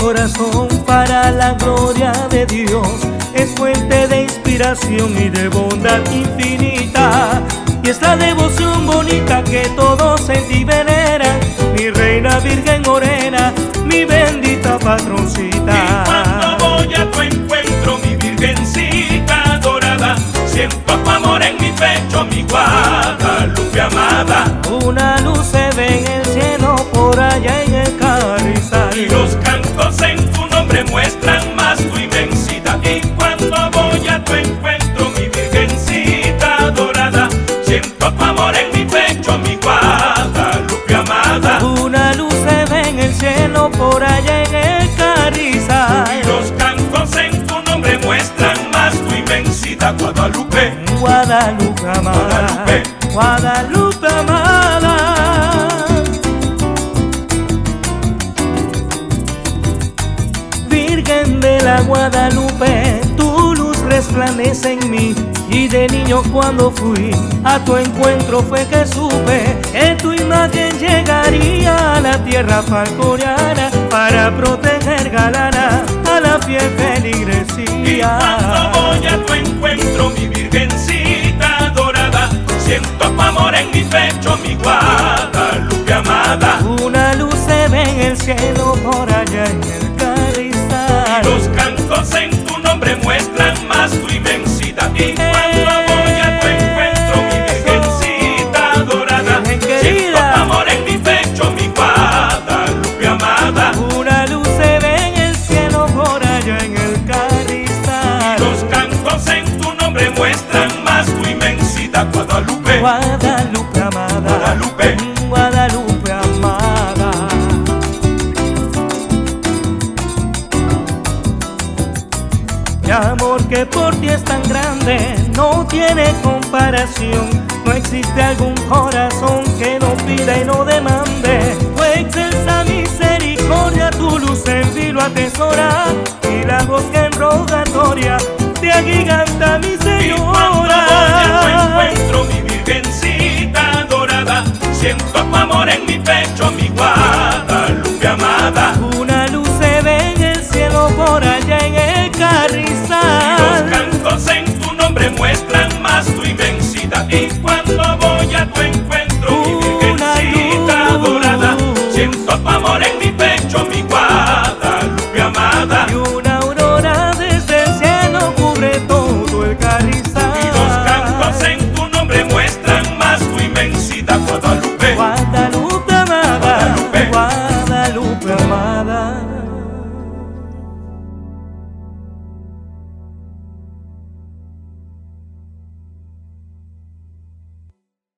corazón para la gloria de Dios. Es fuente de inspiración y de bondad infinita, y es la devoción bonita que todos en ti veneran. Mi reina virgen morena, mi bendita patroncita. Y cuando voy a tu encuentro, mi virgencita dorada, siento tu amor en mi pecho, mi Guadalupe amada. Una luz se ve en el cielo por allá en el Carrizal, Y los cantos en tu nombre muestran más tu inmensidad. Y cuando voy a tu encuentro, mi virgencita dorada, siento tu amor en mi pecho, mi Guadalupe amada. una luz se ve en el cielo por allá en el Carrizal. Y los cantos en tu nombre muestran más tu inmensidad, Guadalupe. Guadalupe amada, Guadalupe. Guadalupe amada. Virgen de la Guadalupe, tu luz resplandece en mí. Y de niño cuando fui a tu encuentro fue que supe que tu imagen llegaría a la tierra falconiana para proteger galana a la fiel feligresía. Y cuando voy a tu encuentro, mi virgencita dorada, siento tu amor en mi pecho, mi Guadalupe amada. Una luz se ve en el cielo por allá en el Carrizal. Los cantos en tu nombre muestran más tu inmensidad. Y cuando voy a tu encuentro, mi virgencita dorada, siento tu amor en mi pecho, mi Guadalupe amada. Una luz se ve en el cielo por allá en el Carrizal. Los cantos en tu nombre muestran más tu inmensidad, Guadalupe. Guadalupe amada, Guadalupe. Guadalupe amada. Mi amor que por ti es tan grande, no tiene comparación. No existe algún corazón que no pida y no demande. Tu excelsa misericordia, tu luz en vilo atesora, y la voz que en rogatoria te agiganta, mi Y cuando voy a tu señora. encuentro, mi virgencita dorada, siento tu amor en mi pecho, mi Guadalupe amada. Una luz se ve en el cielo por allá en el Y los Carrizal. cantos en tu nombre muestran más tu inmensidad. Y cuando voy a tu encuentro, mi virgencita dorada, siento tu amor en mi pecho, mi Guadalupe amada. Y una aurora desde el cielo cubre todo el Carrizal. Y los cantos en tu nombre muestran más tu inmensidad, Guadalupe. Guadalupe amada, Guadalupe. Guadalupe amada.